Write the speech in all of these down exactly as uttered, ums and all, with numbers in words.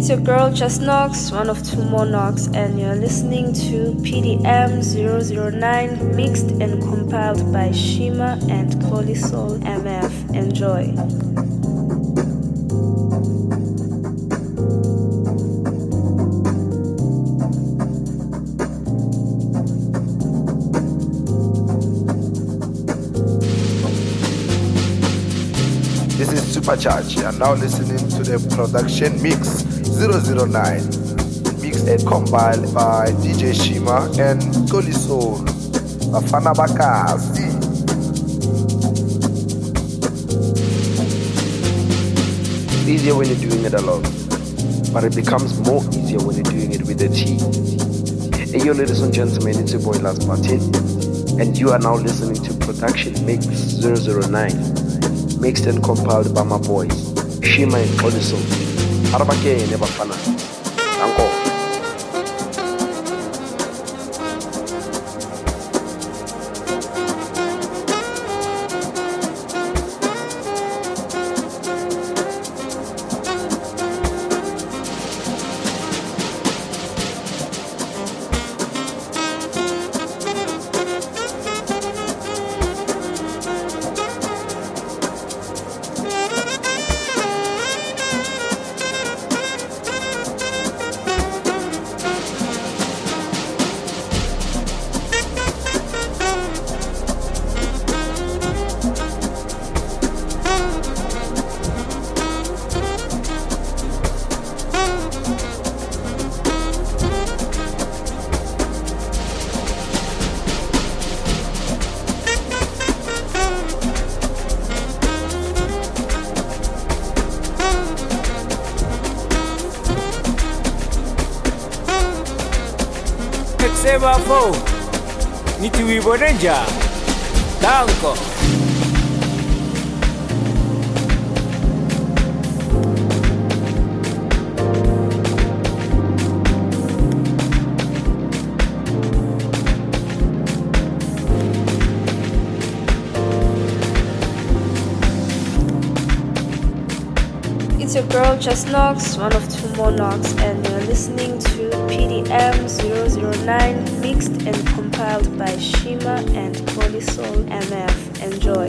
It's your girl Just Knox, one of two more knocks, and you're listening to P D M zero zero nine, mixed and compiled by Shima and Colisol M F. Enjoy. This is Supercharge. You are now listening to the production mix zero zero nine, mixed and compiled by D J Shima and Colisol. Bafana Bakasi. It's easier when you're doing it alone, but it becomes more easier when you're doing it with a team. Hey yo, ladies and gentlemen, it's your boy Last Martin, and you are now listening to Production Mix zero zero nine. Mixed and compiled by my boys Shima and Colisol. Arabake never fana. Uncle. Sebafo, niti wiborenja, danko. It's your girl Just Knox, one of two more knocks, and you're listening to P D M zero zero nine, mixed and compiled by Shima and Colisol M F. Enjoy.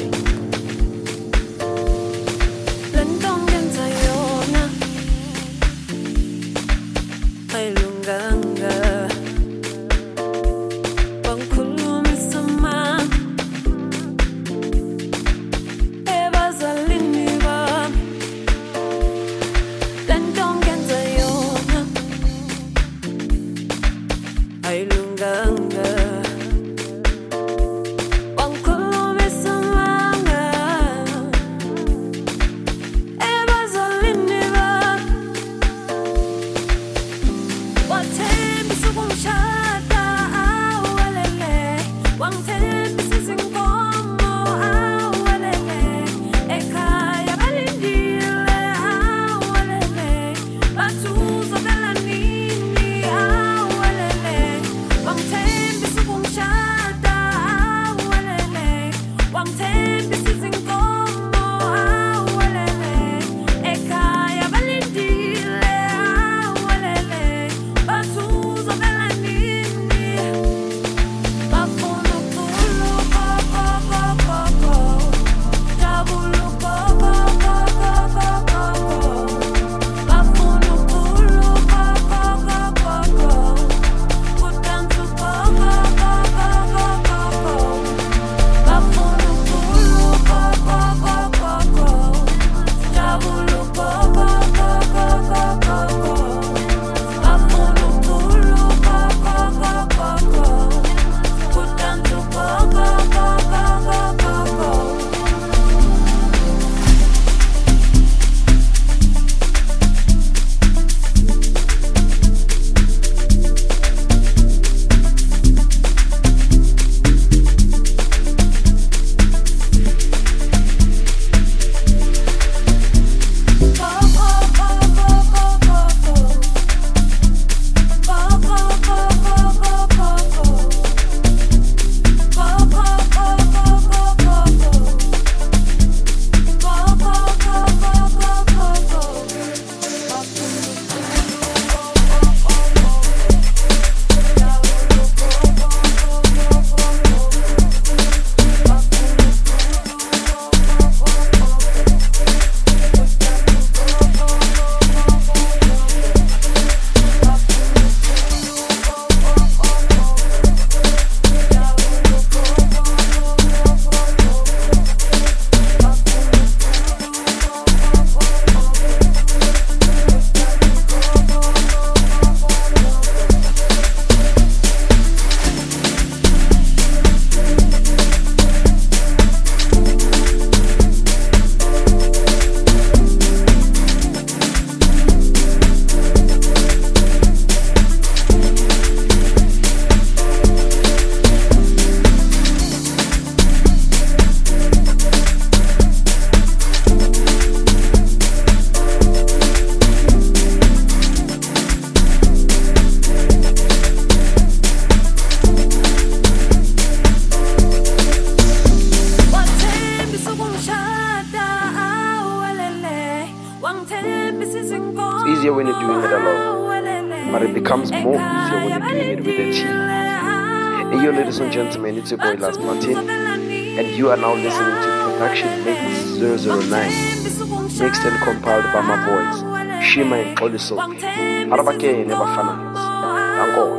easier when you're doing it alone, but it becomes more easier when you're doing it with a team. Hey, yo, ladies and gentlemen, it's your boy Last Martin, and you are now listening to Production Mix zero zero nine, mixed and compiled by my boys, Shima and Oliso. Arabake never finance. Danko.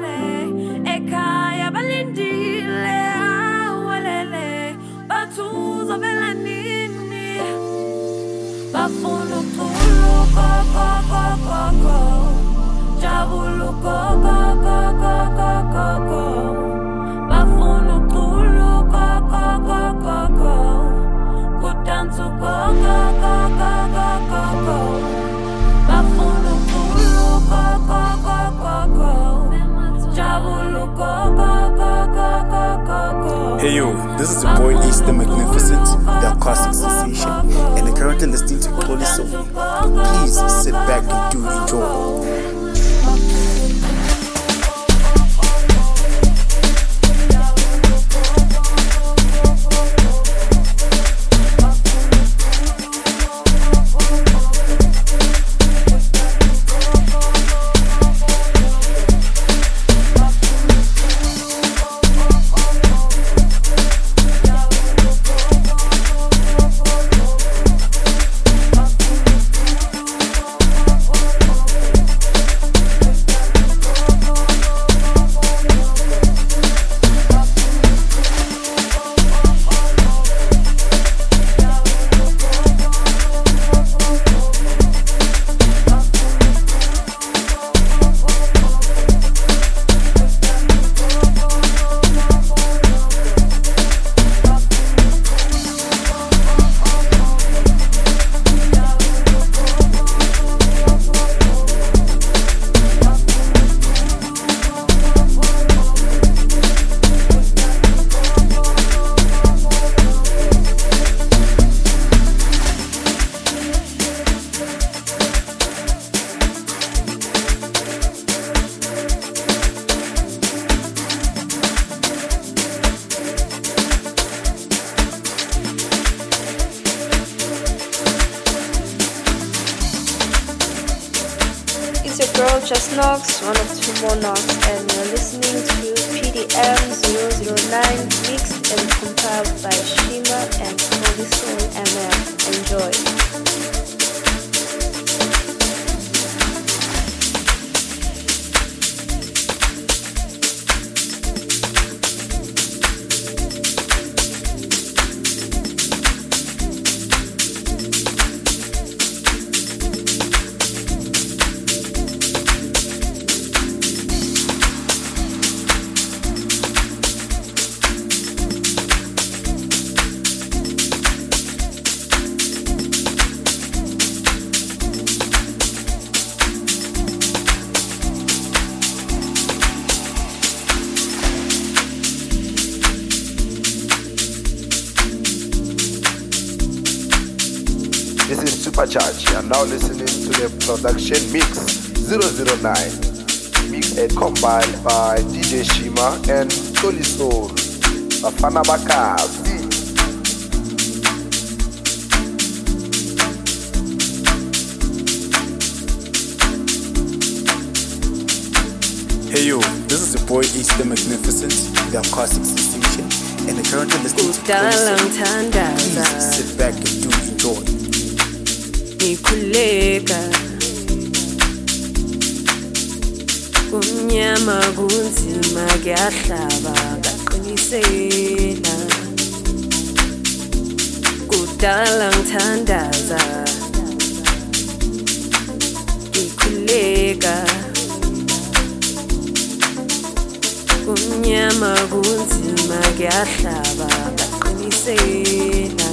Bafunu kulu ko ko ko ko ko, jabulu ko ko ko ko ko ko ko. Bafunu kulu ko ko ko ko ko, kudansu ko ko ko ko ko ko ko. Bafunu kulu ko ko ko ko ko, jabulu ko ko ko ko ko ko ko. Hey yo, this is the boy Ace the Magnificent, the classic sensation, and you're currently listening to Holy Soul. Please sit back and do enjoy. Just Knocks, one of two more knocks, and you're listening to P D M zero zero nine, mixed and compiled by Shima and Holy Soul M M. Enjoy. This is Supercharge. You are now listening to the Production Mix zero zero nine, mixed and compiled by D J Shima and Holy Soul. Bafana Bakazi. Hey yo, this is the boy Ace the Magnificent, the classic sensation, and you're currently listening to Holy Soul. Please sit back and do enjoy. Nikuleka kumnyama kunzima kuyahlaba kaqinisela kudala ngithandaza nikuleka kumnyama kunzima kuyahlaba kaqinisela.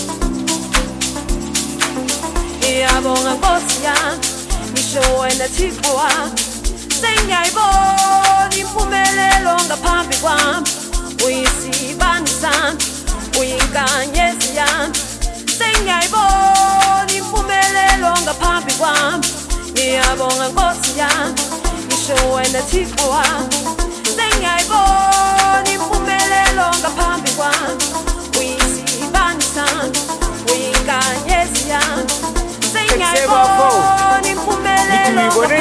Ngiyabonga Nkosi yami, ngisho wena Thixo wami, sengiyayibona impumelelo ngaphambi kwami. Uyisibani sami, uyinkanyezi yami, sengiyayibona impumelelo ngaphambi kwami. Ngiyabonga Nkosi yami, ngisho wena Thixo wami, sengiyayibona impumelelo ngaphambi kwami. Uyisibani sami, uyinkanyezi yami, sengiyayibona impumelelo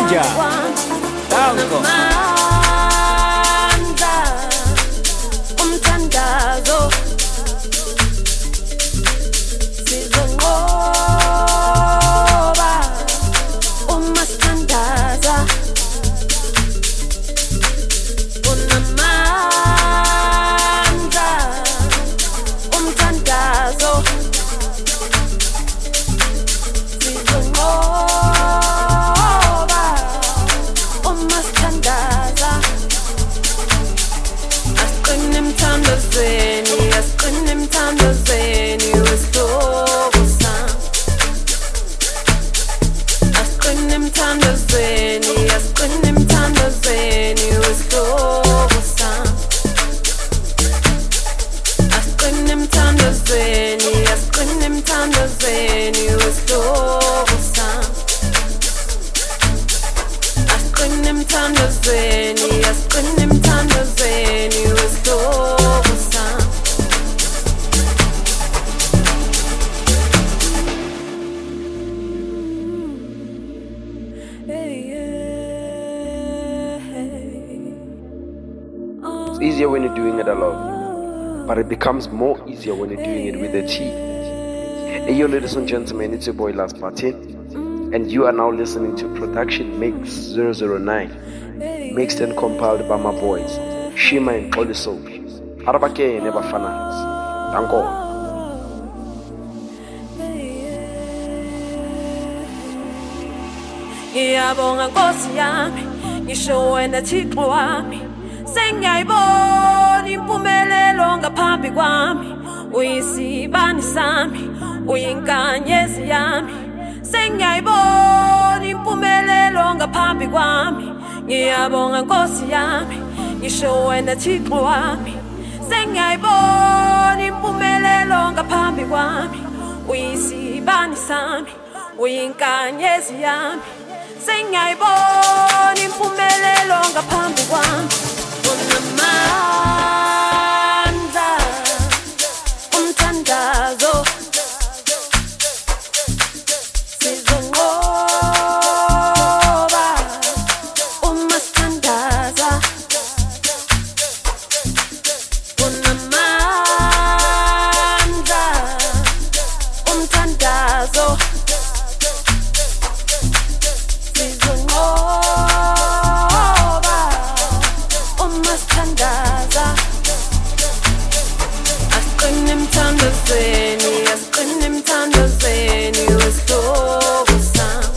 bodenja. Danko. Umthandazo sizonqoba uma sithandaza unamandla umthandazo sizonqoba uma sithandaza asqine emthandazweni asqine emthandazweni wesihlobo sami asqine emthandazweni asqine emthandazweni wesihlobo sami asqine emthandazweni asqine emthandazweni wesihlobo sami asqine emthandazweni asqine emthandazweni wesihlobo sami It's easier when you're doing it alone, but it becomes more easier when you're doing it with a T. Hey, yo, ladies and gentlemen, it's your boy Last Martin, and you are now listening to Production Mix zero zero nine, mixed and compiled by my boys, Shima and Oliso. Arabake never finance. Danko. Ngiyabonga Nkosi yami ngisho wena Thixo wami sengiyayibona impumelelo ngaphambi kwami uyisibani sami uyinkanyezi yami sengiyayibona impumelelo ngaphambi kwami ngiyabonga Nkosi yami ngisho wena Thixo wami sengiyayibona impumelelo ngaphambi kwami uyisibani sami uyinkanyezi yami sengiyayibona impumelelo ngaphambi kwami unamandla umthandazo sizonqoba uma sithandaza unamandla umthandazo sizonqoba uma sithandaza asqine emthandazweni asqine emthandazweni wesihlobo sami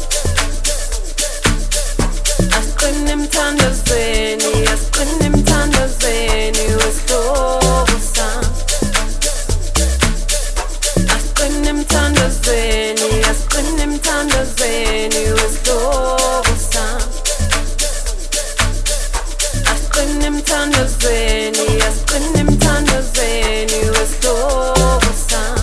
asqine emthandazweni asqine emthandazweni wesihlobo sami asqine emthandazweni asqine emthandazweni wesihlobo sami asqine emthandazweni asqine emthandazweni wesihlobo sami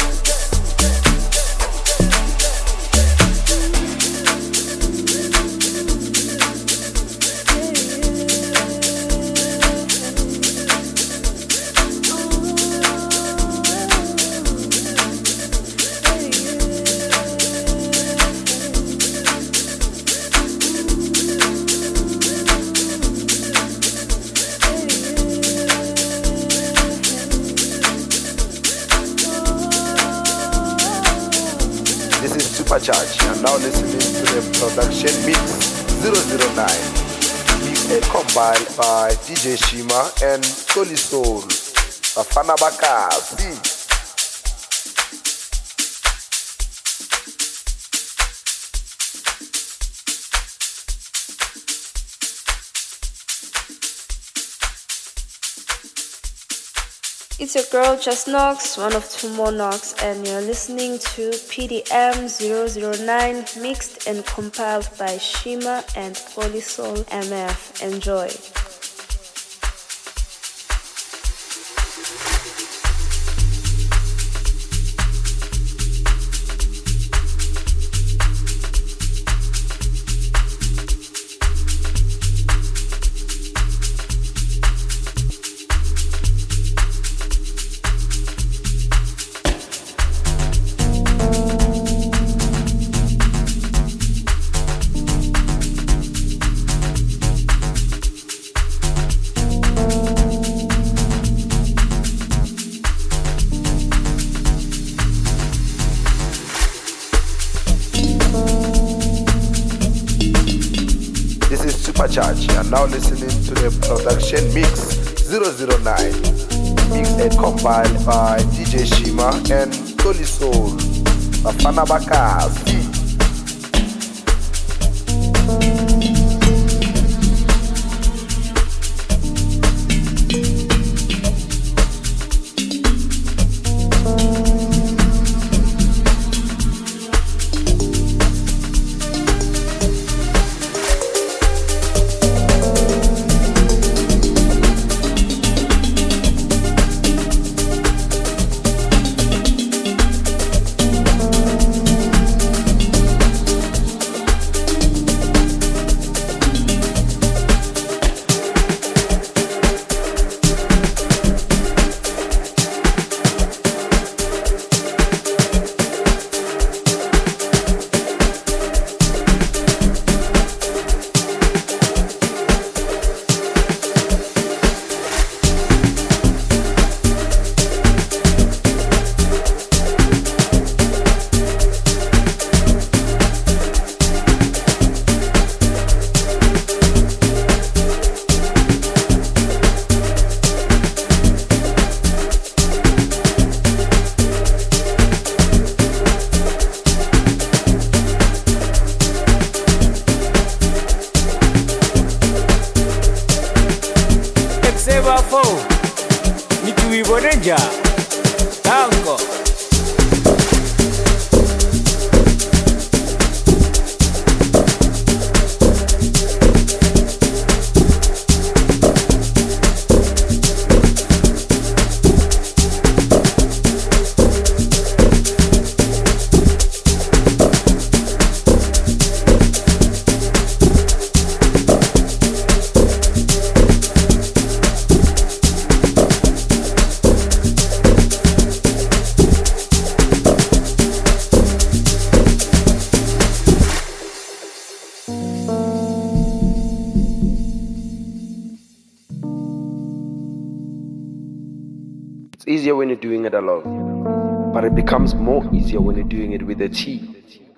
This is Supercharge. You're now listening to the Production Mix zero zero nine, mixed and compiled by D J Shima and Soli Soul. Bafana Bakasi. It's your girl Just Knox, one of two more Knox, and you're listening to P D M zero zero nine, mixed and compiled by Shima and Polysoul M F. Enjoy. Church. You are now listening to the production mix zero zero nine, mixed and compiled by D J Shima and Toli Soul. Bafana Bakasi. Easier when you're doing it alone, but it becomes more easier when you're doing it with a team.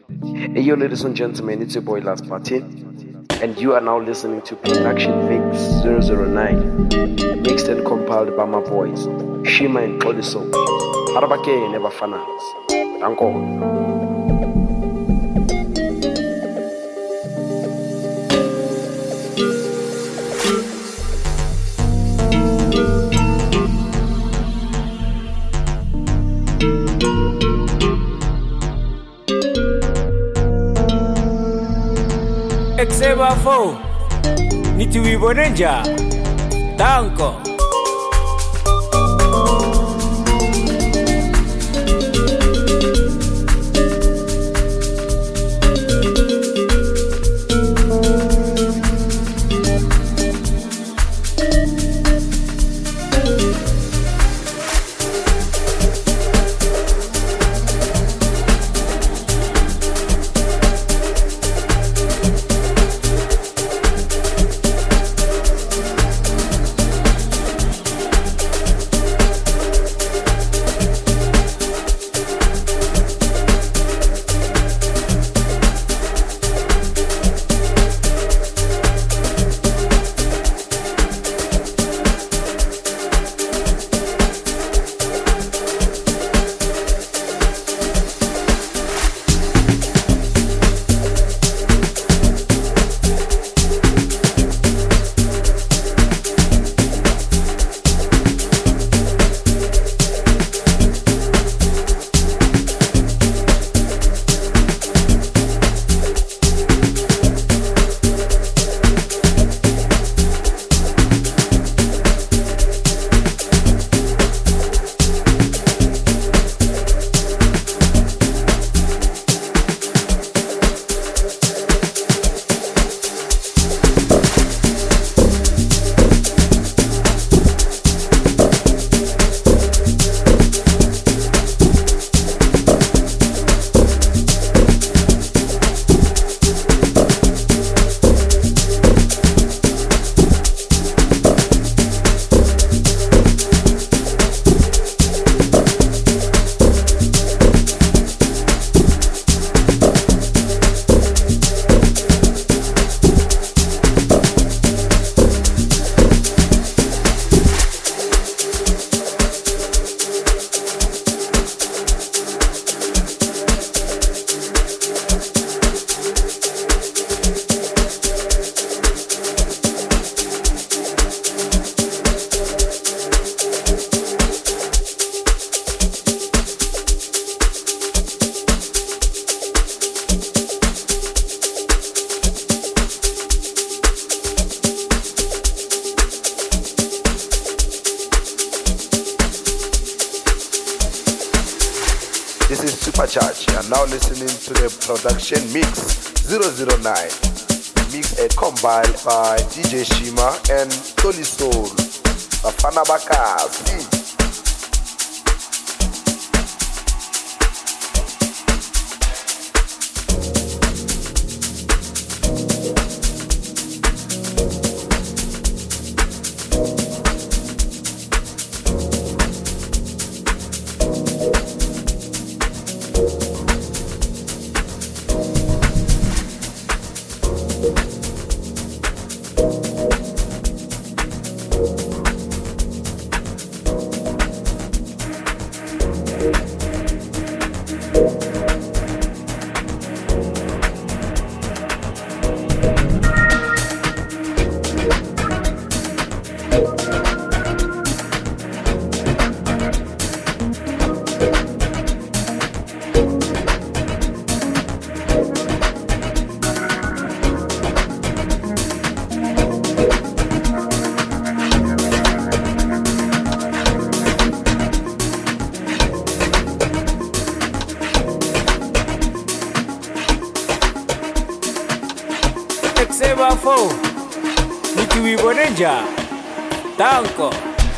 Hey yo, ladies and gentlemen, it's your boy Last Martin, and you are now listening to Production Mix zero zero nine, mixed and compiled by my boys Shima and Koliso. Harabake never fanas. Uncle. Exeba fo nitiwibonenja tanko This is Supercharge. You are now listening to the production mix zero zero nine. Mixed and compiled by D J Shima and Toli Soul. Bafana Bakasi. Bafo, nikiwiboneja, tanko.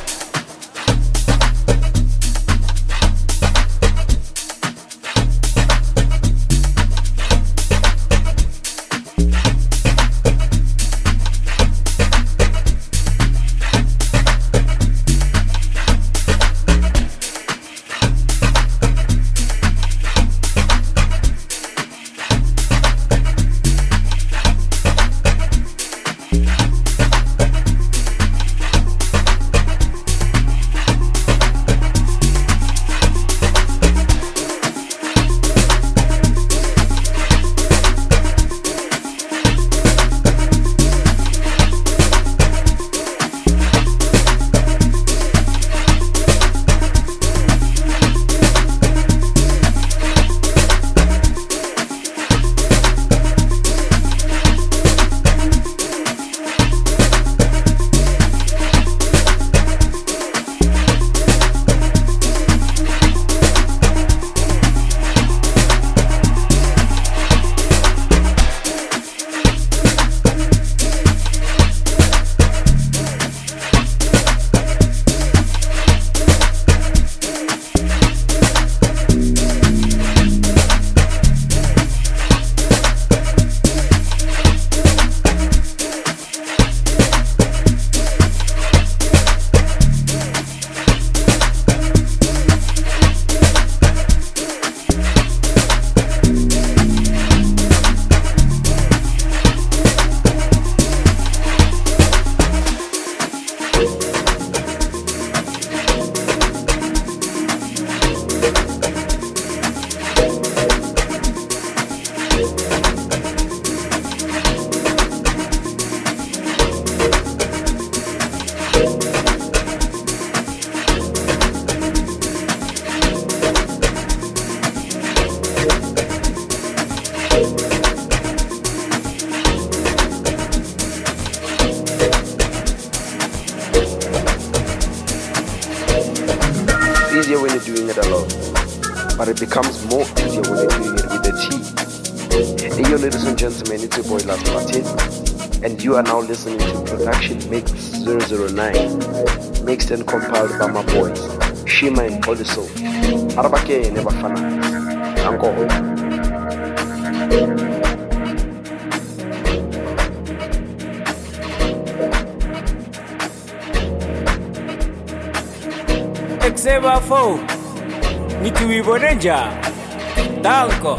When you're doing it alone, but it becomes more easier when you're doing it with a team. Hey yo, ladies and gentlemen, it's your boy Last Martin, and you are now listening to Production Mix zero zero nine, mixed and compiled by my boys Shima and Poliso. Arabake never fana. Uncle. Bafo, nikiwiboneja, tanko.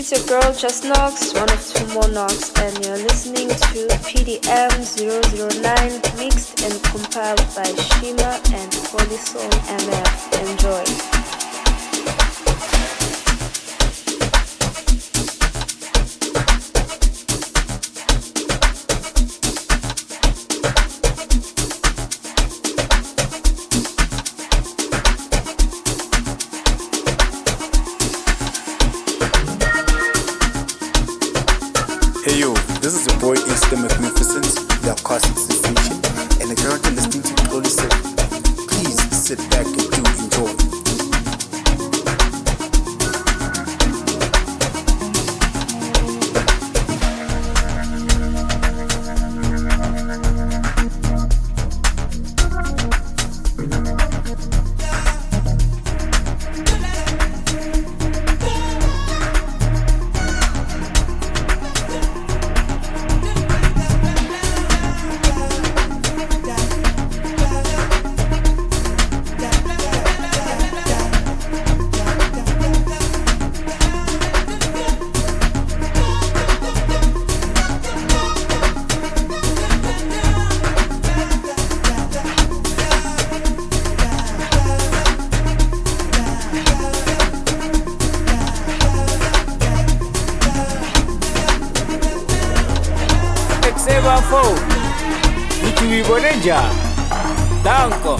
It's your girl Just Knox, one of two more Knox, and you're listening to P D M zero zero nine, mixed and compiled by Shima and Polysoul M F. Enjoy. Hey yo, this is your boy Ace the Magnificent, the acoustic sensation, and you're currently listening to Holy Seven. Please sit back and do enjoy. Bafo, Nikiwiboneja, Danko.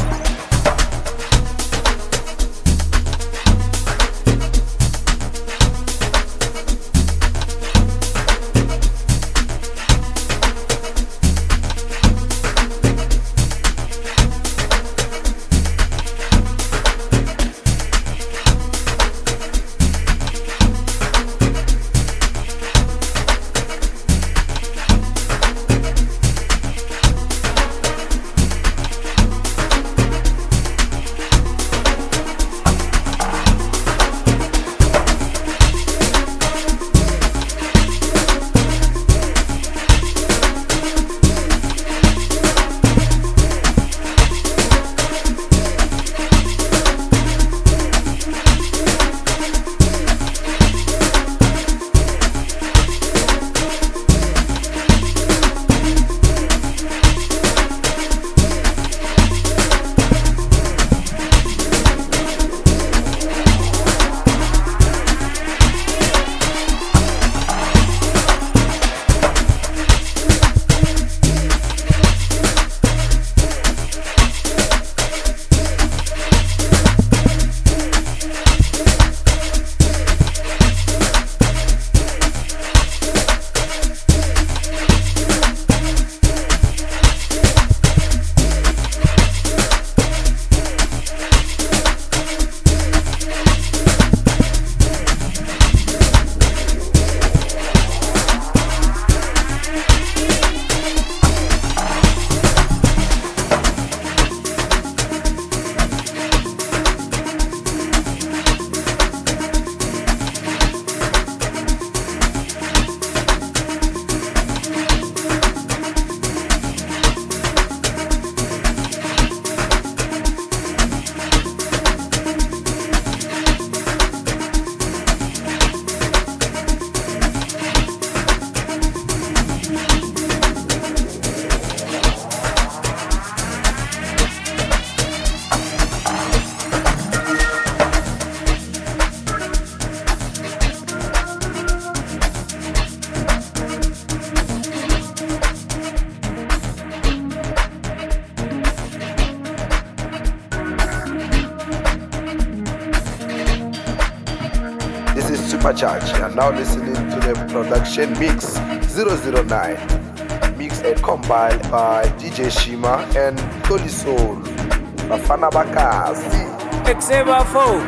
Supercharge. You are now listening to the production mix zero zero nine, mixed and compiled by D J Shima and Polysoul. Bafana Bakazi. Exe Bafo,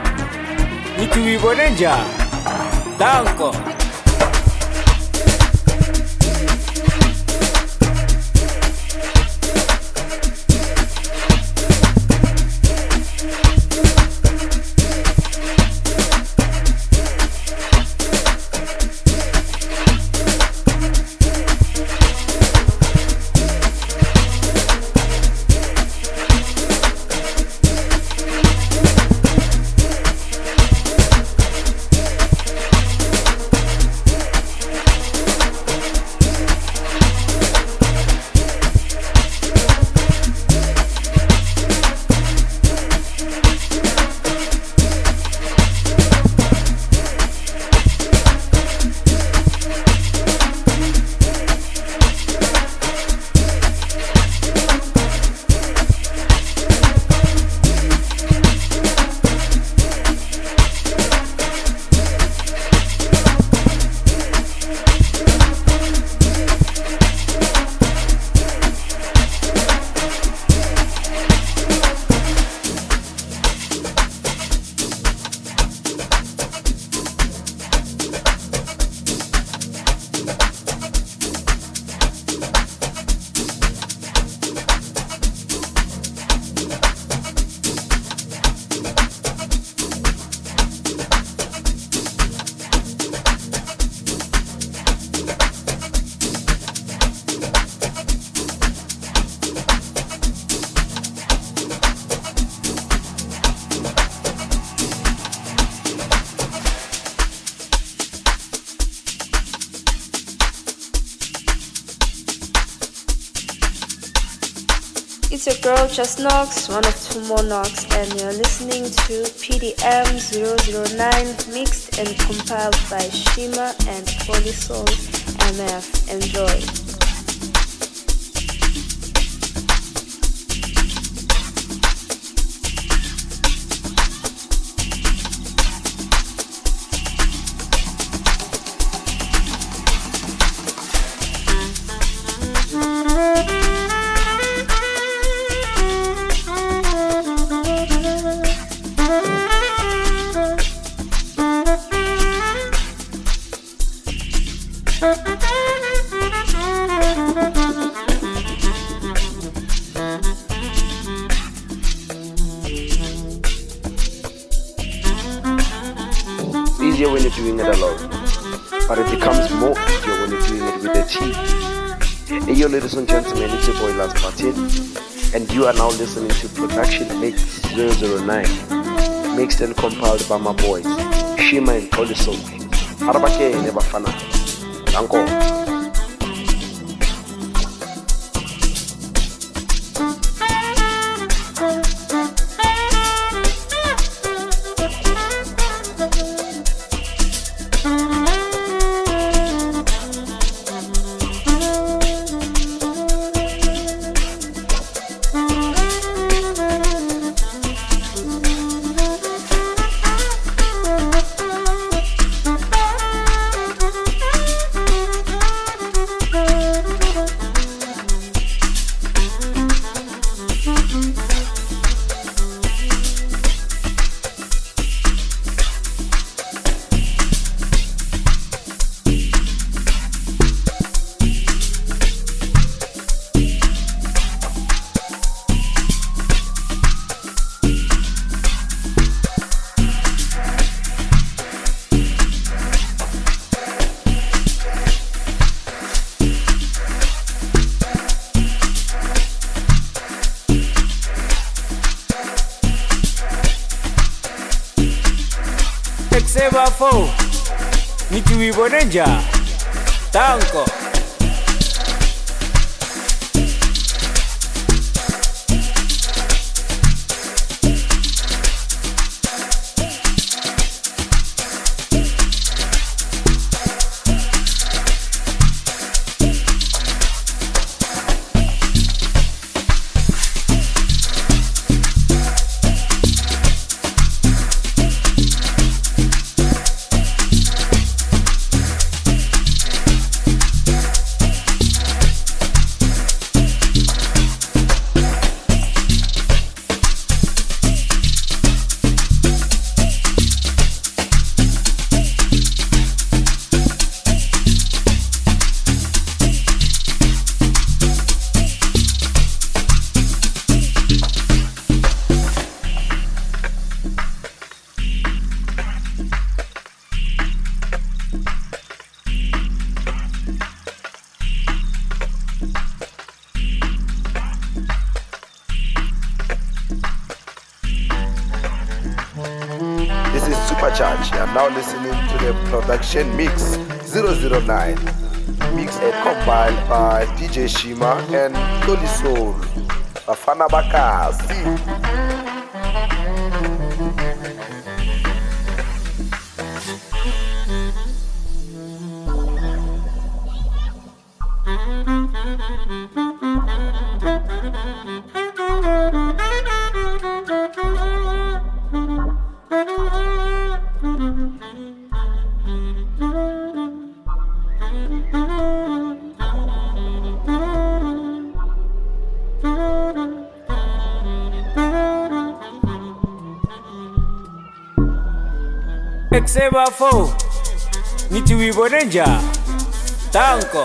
Nikiwiboneja, Danko. It's your girl Just Knox, one of two more Knox, and you're listening to P D M zero zero nine, mixed and compiled by Shima and Polysoul M F. Enjoy. Easier when you're doing it alone, but it becomes more easier when you're doing it with a team. Hey, yo, ladies and gentlemen, it's your boy Lance Martin, and you are now listening to Production Mix zero zero nine, mixed and compiled by my boys Shima and Polysoul. Arabake nebafana. Danko. Seba fo, nituibone nja, tanko. Supercharge. You are now listening to the Production Mix zero zero nine, mixed and compiled by D J Shima and Polysoul. Bafana Bakasi. Seba fo, nituibone nja, tanko.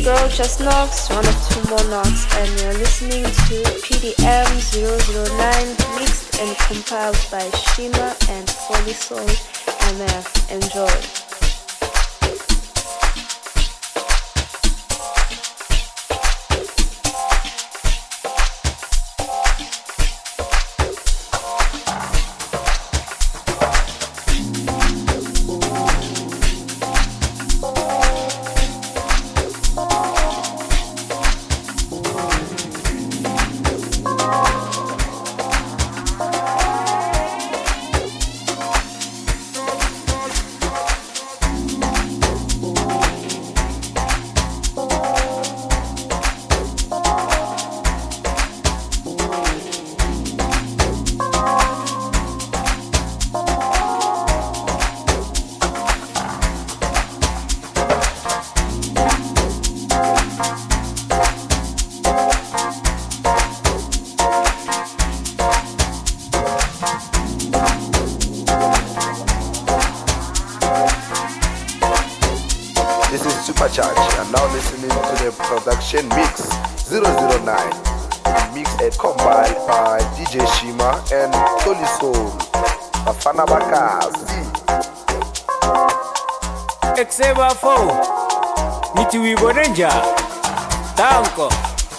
girl Just Knox, one of two more knocks, and you're listening to P D M zero zero nine, mixed and compiled by Shima and Polysoul M F. Enjoy. Production Mix zero zero nine, mixed and compiled by D J Shima and Soul Bafana Bakazi. Exeba four, Niti Wiborenja, Tanko.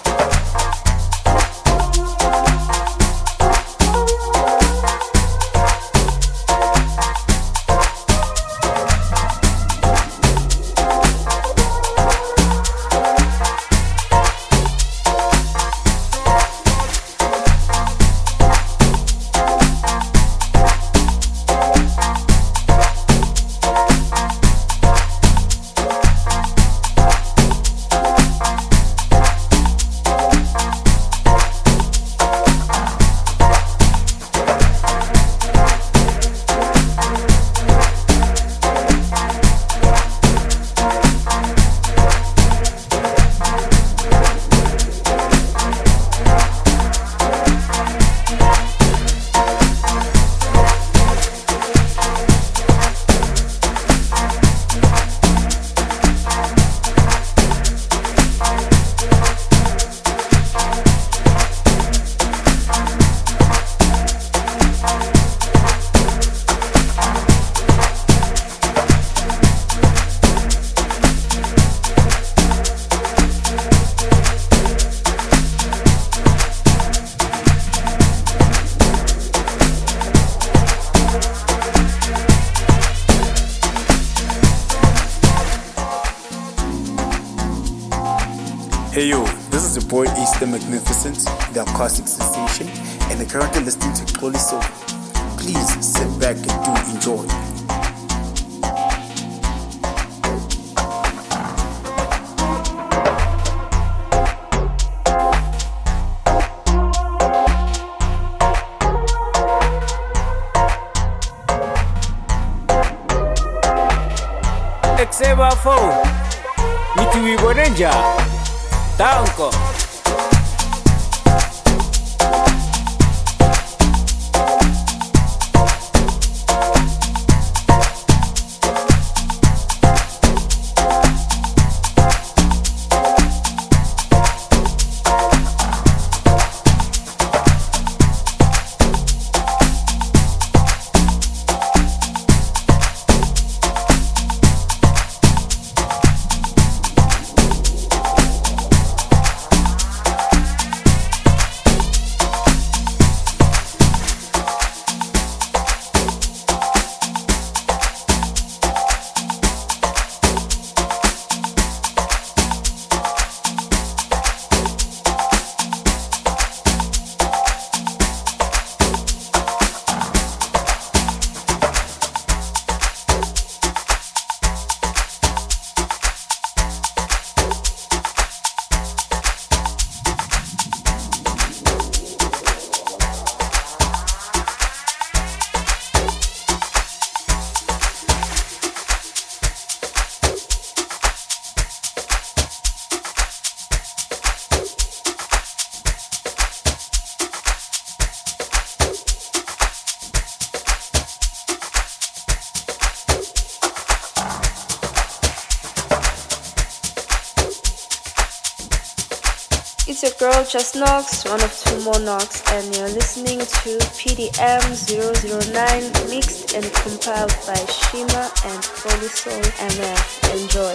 Hey yo, this is your boy Ace the Magnificent, the acoustic sensation, and you're currently listening to Polysoul. Please sit back and do enjoy. Exeba four, Niti Wiborenja, Tanko. It's your girl Just Knox, one of two more knocks, and you're listening to P D M zero zero nine, mixed and compiled by Shima and Polysoul M F. Enjoy.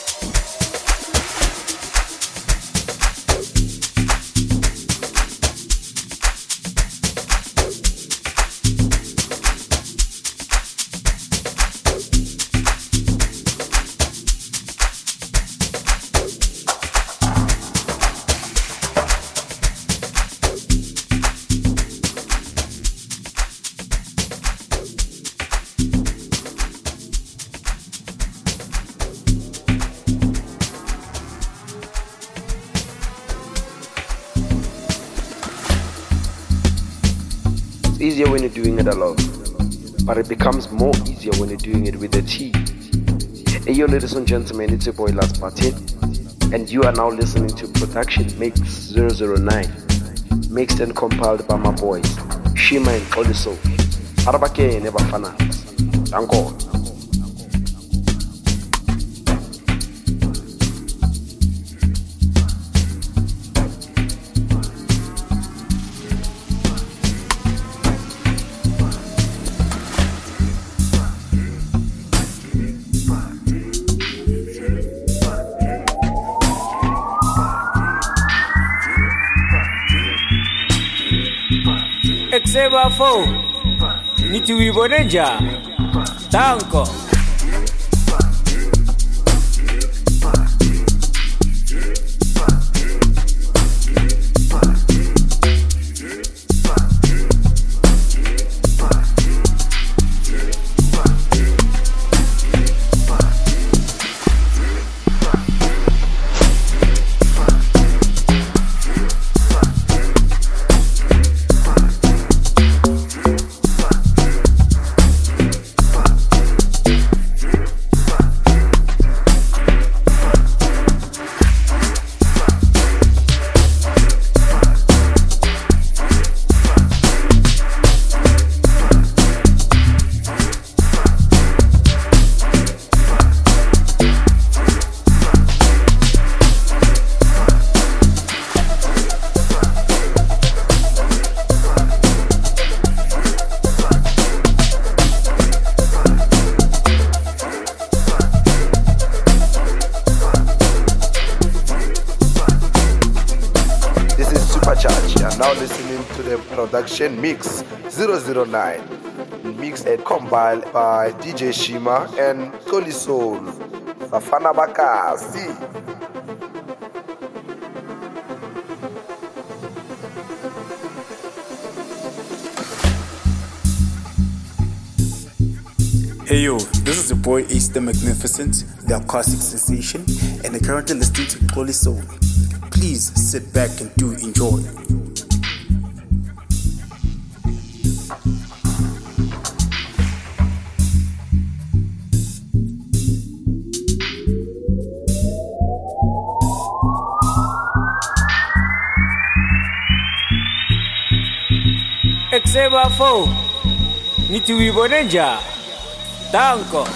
Easier when you're doing it alone, but it becomes more easier when you're doing it with a team. Hey yo, ladies and gentlemen, it's your boy Last Martin, and you are now listening to Production Mix zero zero nine, mixed and compiled by my boys Shima and Polysoul. Arabake never fana. Danko. Exeba fo Niti wiborenja Tanko Now listening to the Production Mix zero zero nine, mixed and compiled by D J Shima and Polysoul. Bafana Bakasi. Hey yo, this is your boy Ace the Magnificent, the acoustic sensation, and you're currently listening to Polysoul. Please sit back and do enjoy. Exeba fo Niti wiborenja Tanko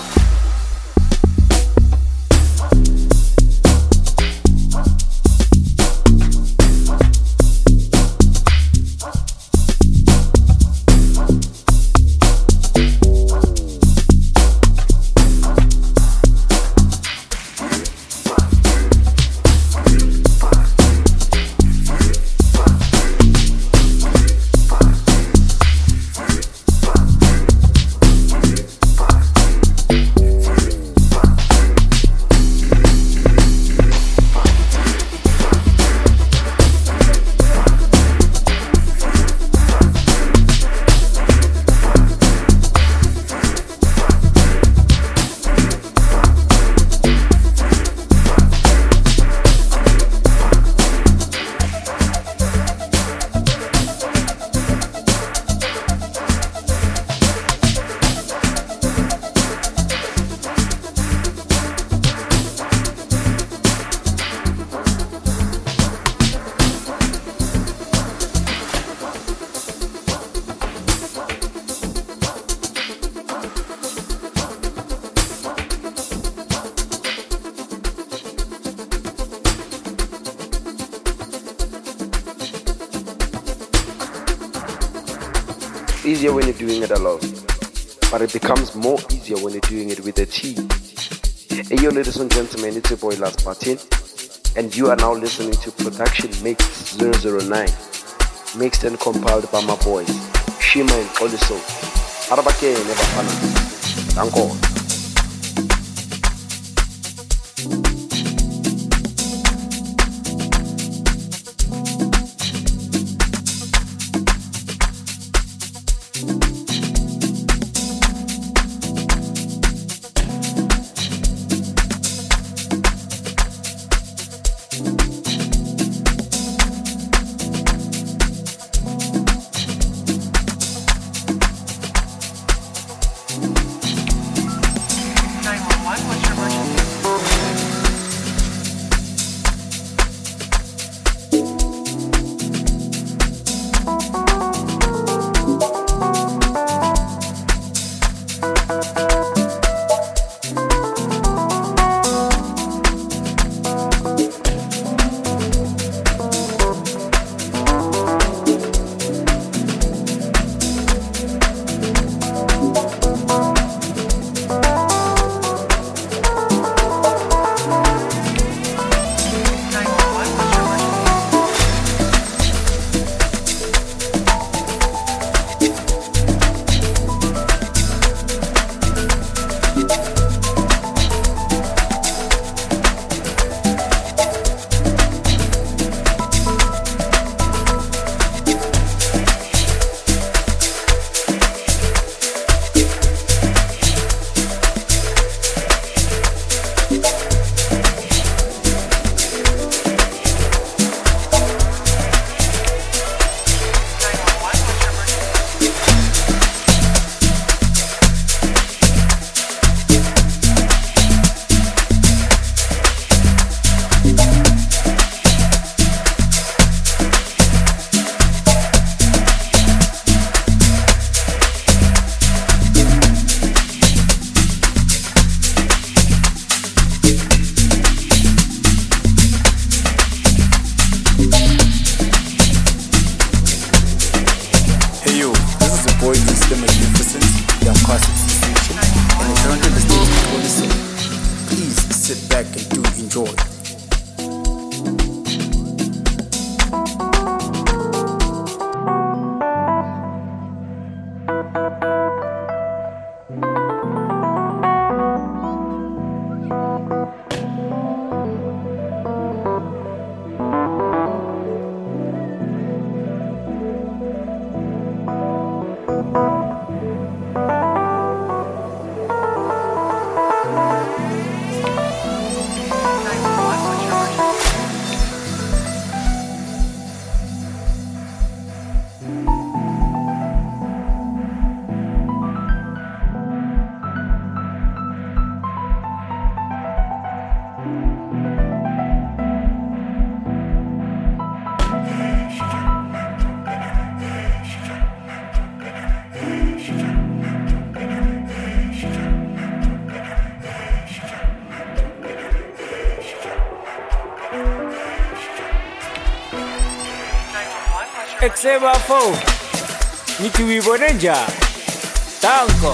It's easier when you're doing it alone, but it becomes more easier when you're doing it with a team. Hey yo, ladies and gentlemen, it's your boy Last Martin, and you are now listening to Production Mix zero zero nine, mixed and compiled by my boys Shima and Oliso. Arabake never fana. Thank God. Exeba fo, niti wibonenja, tanko.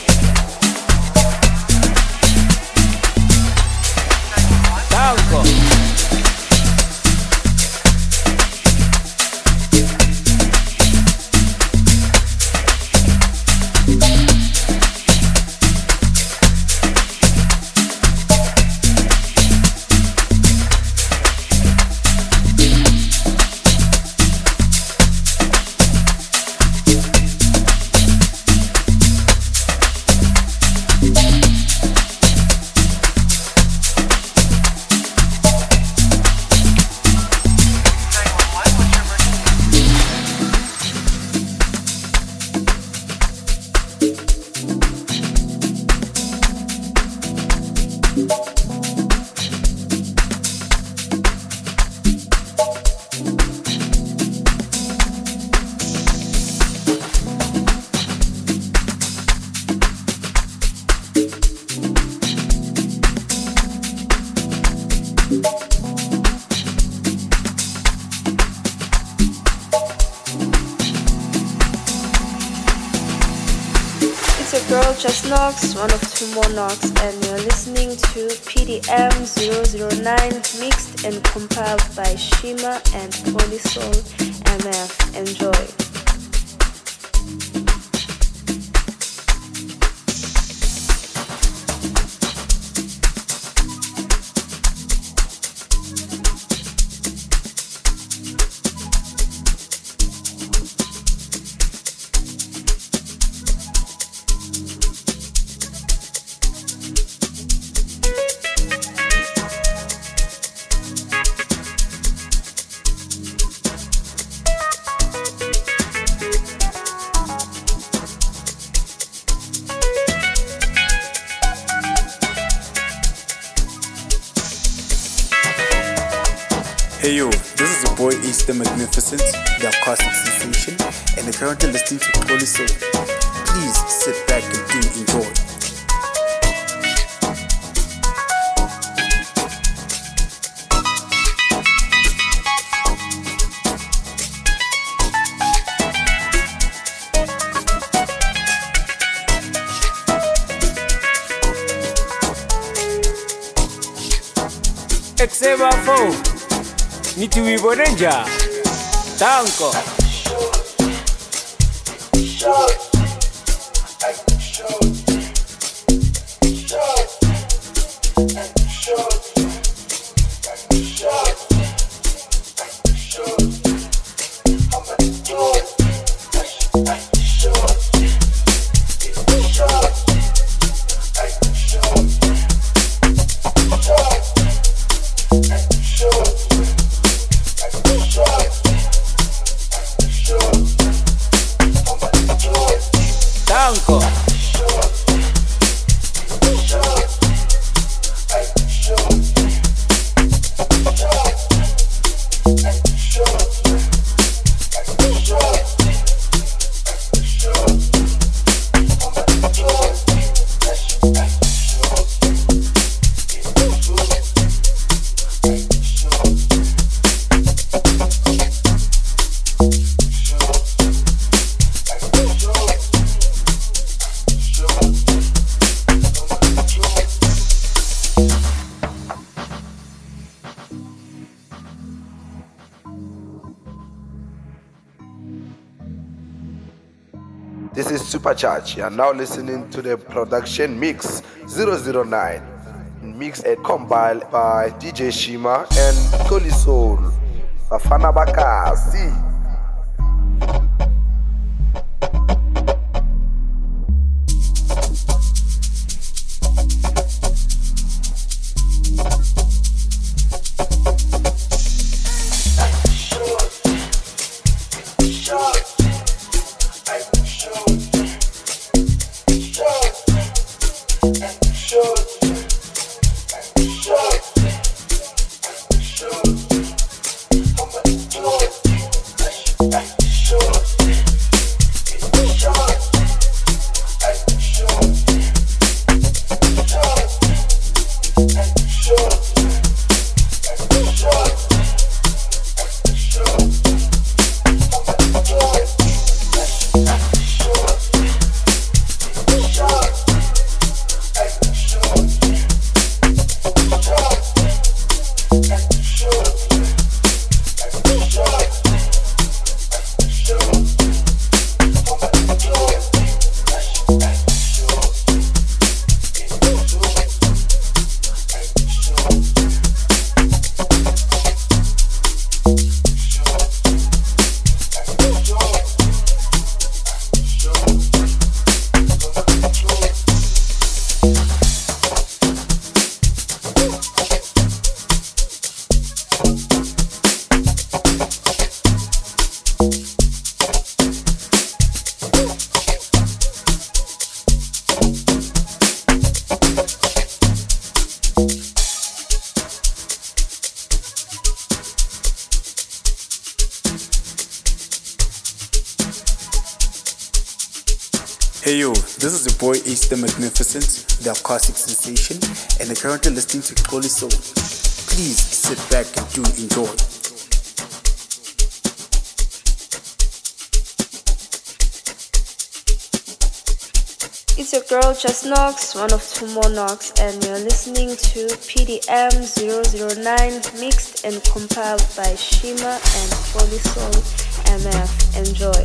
Tanko. Just Knox, one of two more knocks, and you're listening to P D M zero zero nine, mixed and compiled by Shima and Polysoul M F. Enjoy. Hey yo, this is your boy Ace the Magnificent, the acoustic sensation, and you're currently listening to Holy Soul. Please sit back and do enjoy. Exeba fo Niti wiboneja Tanko Tanko This is Supercharge. You are now listening to the production mix zero zero nine, mixed and compiled by D J Shima and Toli Soul. Bafana Bakasi. Hey yo, this is your boy Ace the Magnificent, the acoustic sensation, and you're currently listening to Holy Soul. Please sit back and do enjoy. It's your girl Just Knox, one of two more Knox, and you're listening to P D M zero zero nine, mixed and compiled by Shima and Polysoul M F. Enjoy.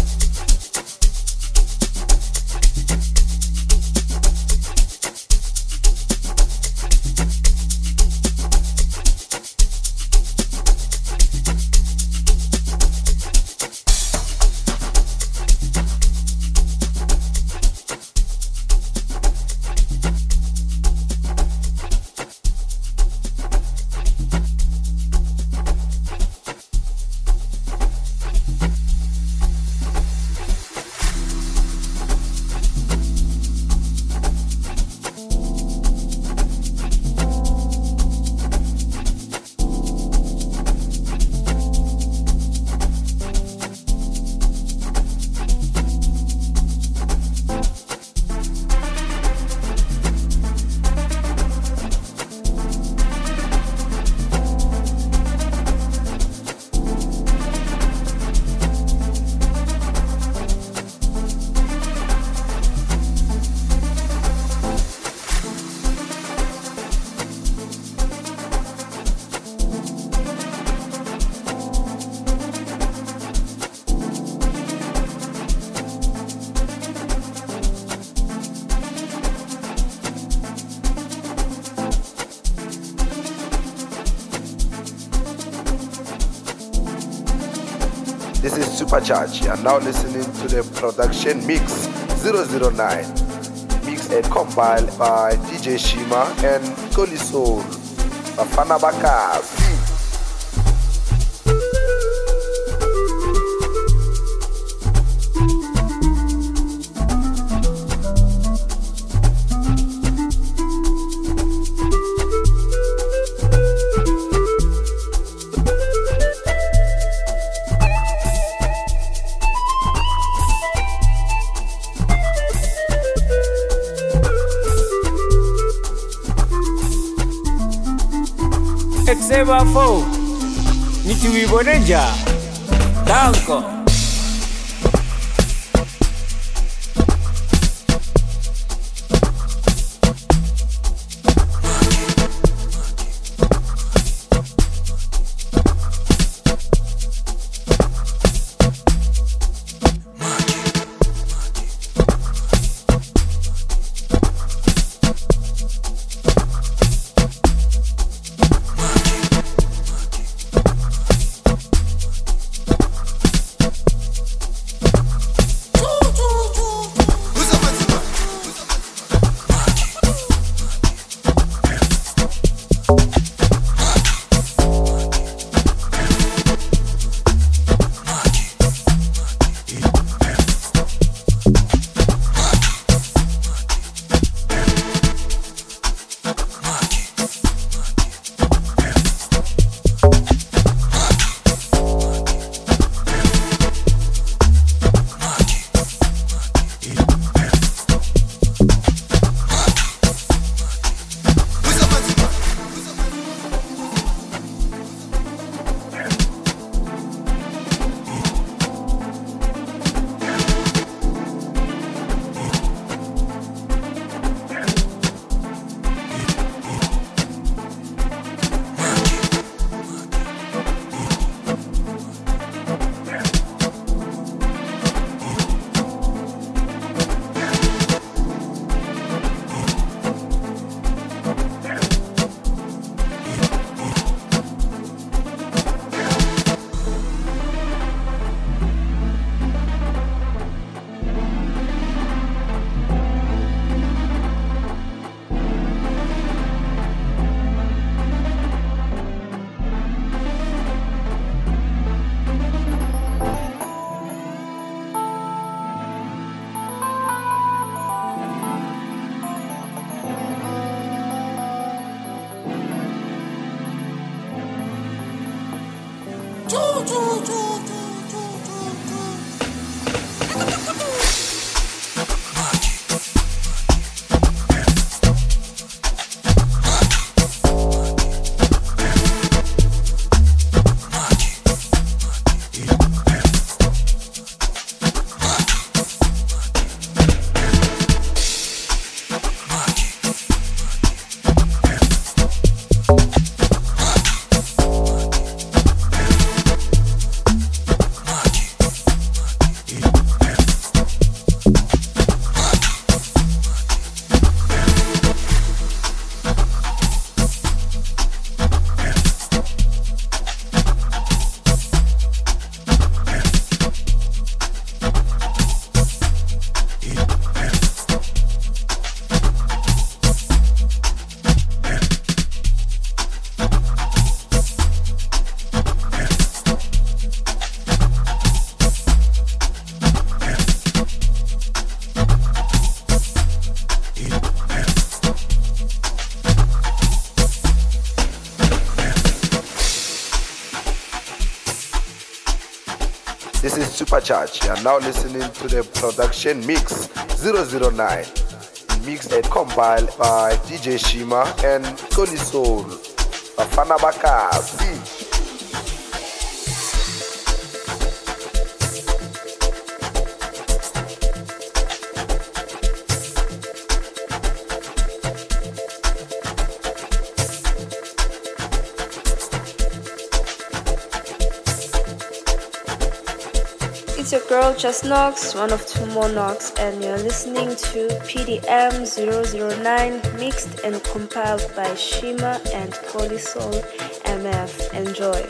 This is Supercharge. You are now listening to the production mix zero zero nine. Mixed and compiled by D J Shima and Polysoul. Bafana Bakazi. Exeba fo Niti wibonenja Danko Supercharge. You are now listening to the production mix zero zero nine. Mixed and compiled by D J Shima and Tony Soul. Bafana Bakasi. It's your girl Just Knox, one of two more Knox, and you're listening to P D M zero zero nine, mixed and compiled by Shima and Polisol M F. Enjoy.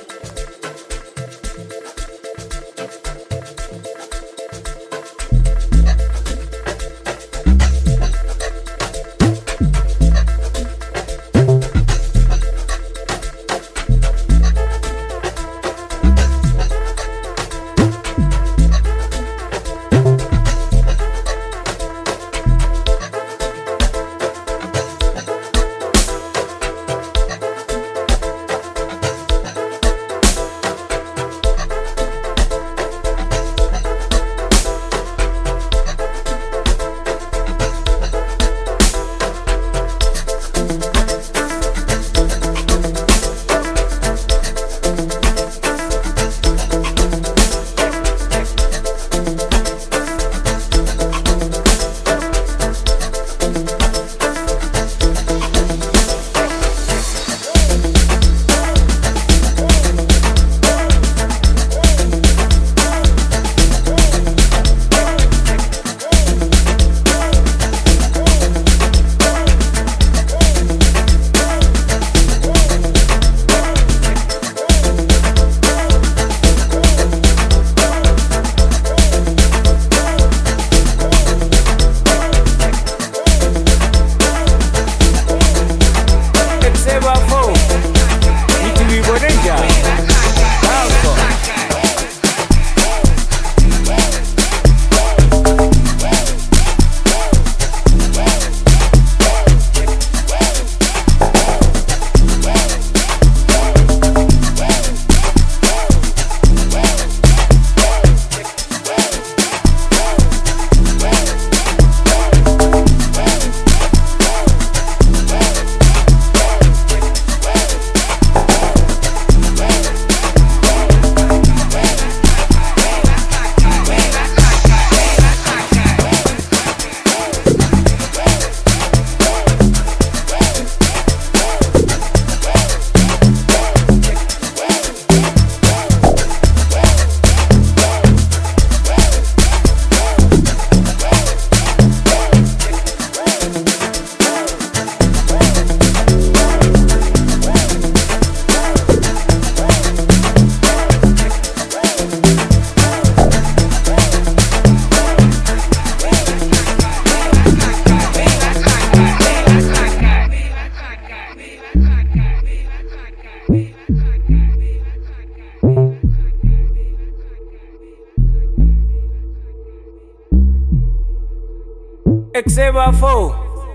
Exeba fo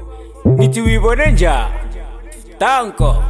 nitiwibonenja tanko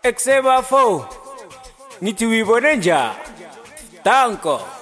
Exeba four. Niti wibone nja. Tanko.